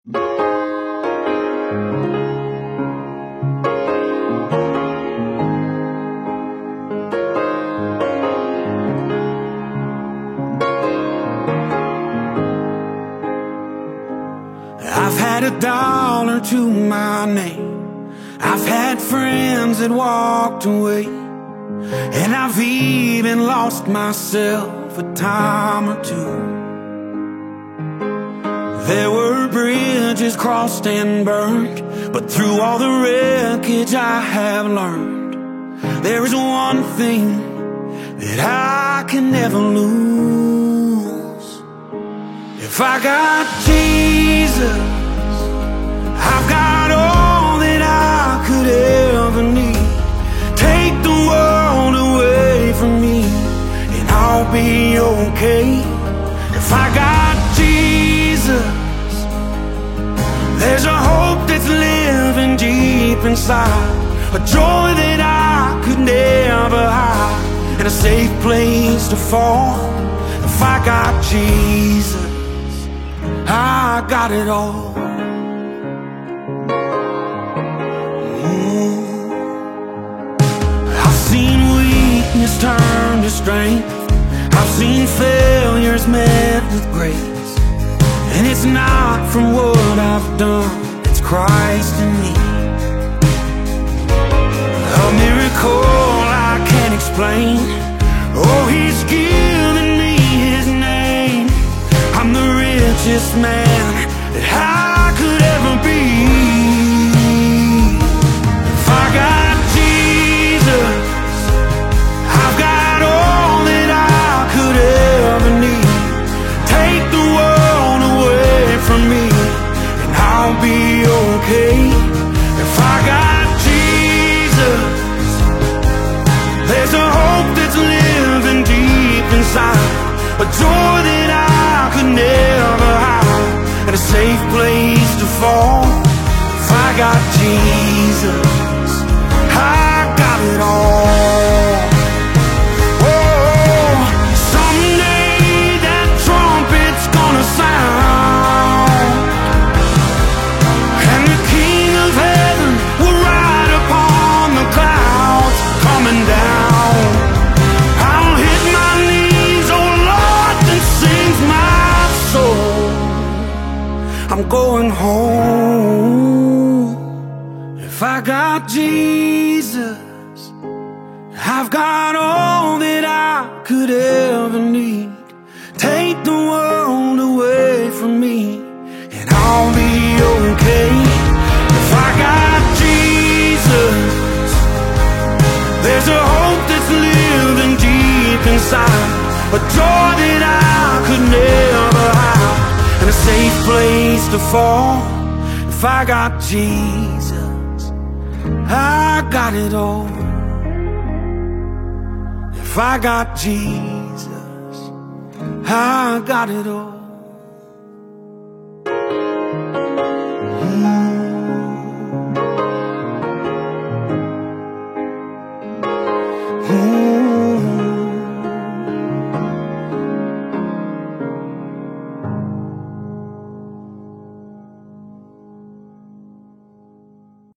I've had $1 to my name. I've had friends that walked away, and I've even lost myself a time or two. There were bridges crossed and burned, but through all the wreckage I have learned there is one thing that I can never lose. If I got Jesus, I've got all that I could ever need. Take the world away from me and I'll be okay. If I got Jesus, there's a hope that's living deep inside, a joy that I could never hide, and a safe place to fall. If I got Jesus, I got it all. I've seen weakness turn to strength. I've seen failures met with grace, and it's not from what I've done, it's Christ in me. A miracle I can't explain. Oh, He's given me His name. I'm the richest man that I could ever be. If I got Jesus, I've got all that I could ever need. Take the world away from me and I'll be okay. If I got Jesus, there's a hope that's living deep inside, a joy that I could never hide, and a safe place to fall. If I got Jesus, I got it all. Oh, someday that trumpet's gonna sound, and the King of Heaven will ride upon the clouds coming down. I'll hit my knees, oh Lord, then sings my soul. I'm going home. If I got Jesus, I've got all that I could ever need. Take the world away from me and I'll be okay. If I got Jesus, there's a hope that's living deep inside, a joy that I could never hide, and a safe place to fall. If I got Jesus, I got it all. If I got Jesus, I got it all.